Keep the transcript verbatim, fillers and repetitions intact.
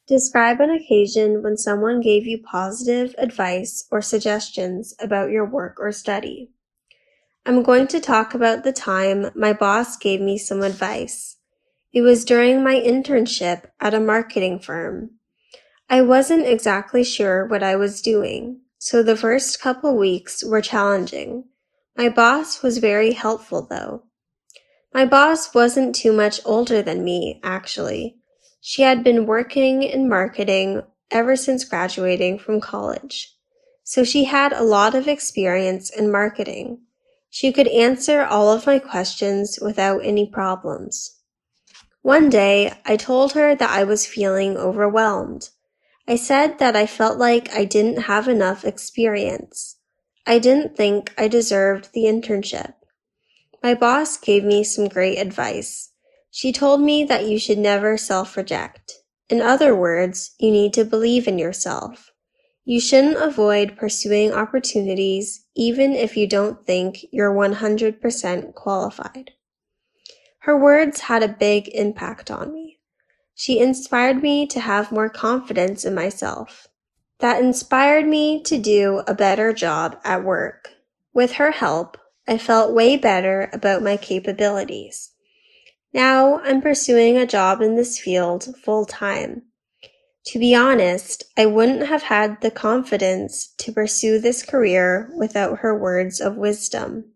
Describe an occasion when someone gave you positive advice or suggestions about your work or study. I'm going to talk about the time my boss gave me some advice. It was during my internship at a marketing firm. I wasn't exactly sure what I was doing, so the first couple weeks were challenging. My boss was very helpful, though. My boss wasn't too much older than me, actually. She had been working in marketing ever since graduating from college, so she had a lot of experience in marketing. She could answer all of my questions without any problems. One day, I told her that I was feeling overwhelmed. I said that I felt like I didn't have enough experience. I didn't think I deserved the internship. My boss gave me some great advice. She told me that you should never self-reject. In other words, you need to believe in yourself. You shouldn't avoid pursuing opportunities even if you don't think you're one hundred percent qualified. Her words had a big impact on me. She inspired me to have more confidence in myself. That inspired me to do a better job at work. With her help, I felt way better about my capabilities. Now I'm pursuing a job in this field full time. To be honest, I wouldn't have had the confidence to pursue this career without her words of wisdom.